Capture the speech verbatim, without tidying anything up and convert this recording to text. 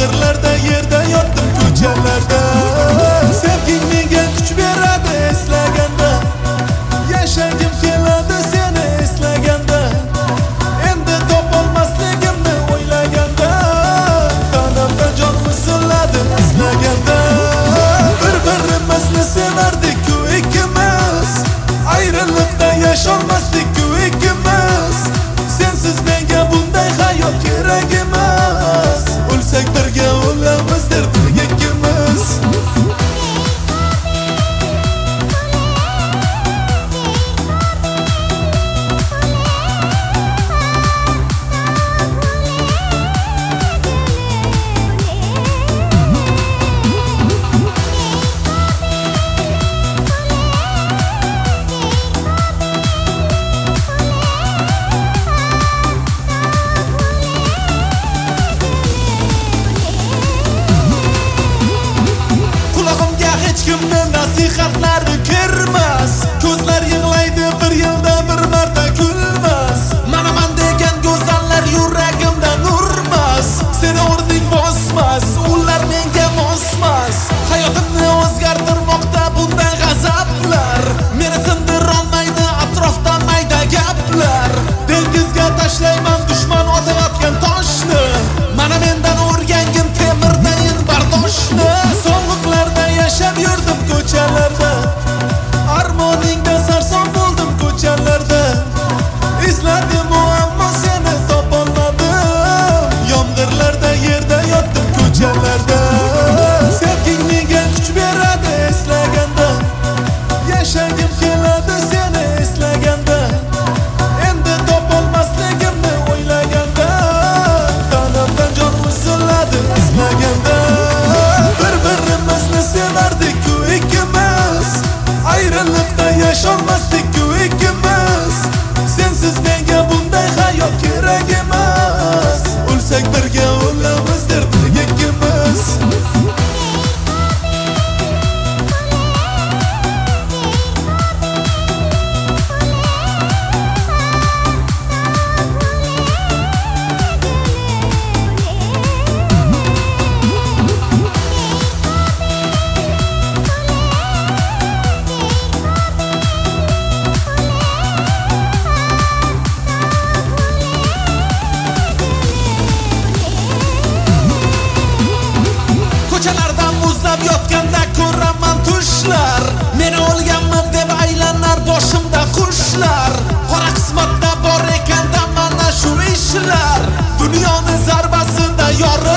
yomg'irlarda yerda yotdim ko'chalarda. Sevging menga kuch beradi eslaganda, yashagim keladi seni eslaganda, endi topolmasligimni o'ylaganda, tanamda jon misiladi eslaganda. Bir-birimizni sevardik-ku ikkimiz, ayriliqda yasholmasdik-ku ikkimiz. Sensiz menga bunday hayot kerak emas, o'lsak birga o'lamiz derdik ikkimiz. Nasihatlari kirmas, ko'zlar yig'laydi bir yilda bir marta kulmas. Mana men degan go'zallar yuragimdan urmas, seni o'rning bosmas, ular menga mosmas. Hayotimni o'zgartirmoqda bunday g'azablar, meni sindirolmaydi atrofda mayda gaplar. Dengizga tashlayman dushman otayotgan toshni, mana mendan o'rgangin temirdayin bardoshni. Sovuqlarda yashab yurdim ko'chalarda, armoningda sarson bo'ldim ko'chalarda. Izladim ammo seni topolmadim, yomg'irlarda yerda yotdim ko'chalarda. Sevging menga kuch beradi eslaganda, yashagim keladi seni eslaganda, endi topolmasligimni o'ylaganda, tanamdan jon misiladi eslaganda. Bir-birimizni sevardik-ku ikkimiz, ayriliqda yasholmasdik-ku ikkimiz. Sensiz menga bunday hayot kerak emas, o'lsak birga o'lamiz derdik ikkimiz. Ko'chalardan muzlab yotganda ko'raman tushlar, meni o'lganman deb aylanar boshimda qushlar. Qora qismatda bor ekanda mana shu ishlar, dunyoni zarbasida yorilib